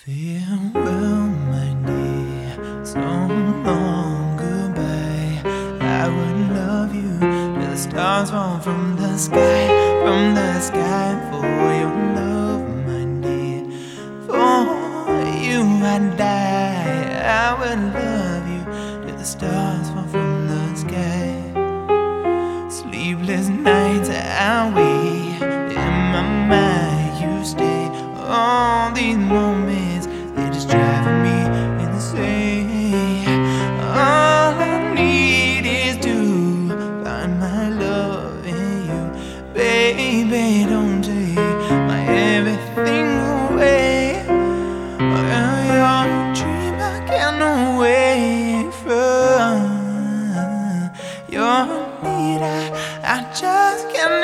Farewell, my dear, so long goodbye. I would love you till the stars fall from the sky, for your love, my dear. For you I'd die. I would love you till the stars fall from the sky. Sleepless nights I wait, in my mind you stay. All these moments, they're just driving me insane. All I need is to find my love in you. Baby, don't take my everything away. You're a dream I can't away from. Your need I just can't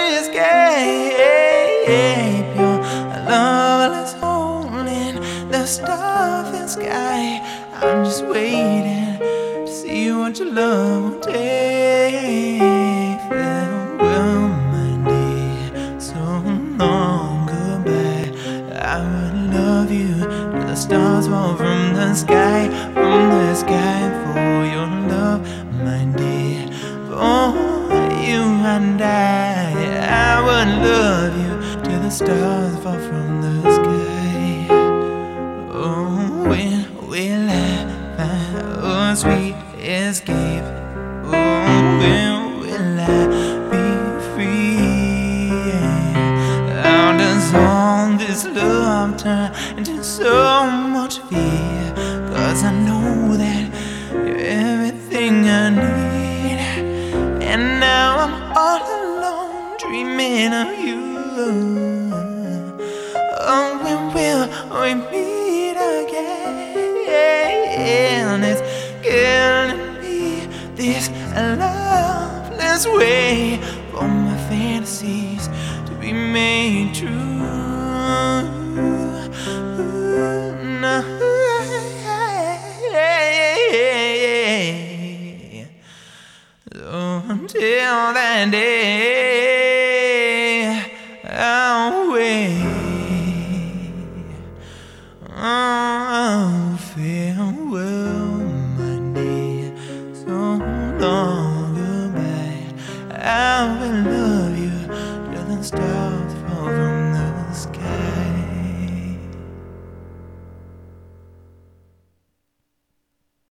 escape. Your loveless hole in the starry sky. I'm just waiting to see what your love will take. Farewell, my dear, so long goodbye. I would love you till the stars fall from the sky, for your love, my dear. For you and I would love you till the stars fall from the sky. Oh, when will I find a sweet escape? Oh, when will I be free? How does all this love turn into so much fear? 'Cause I know that you're everything I need, and now I'm all alone dreaming of you. Oh, when will we meet again? It's killing me, this loveless way for my fantasies to be made true. So until that day, I'll wait. Oh, farewell, my dear, so long.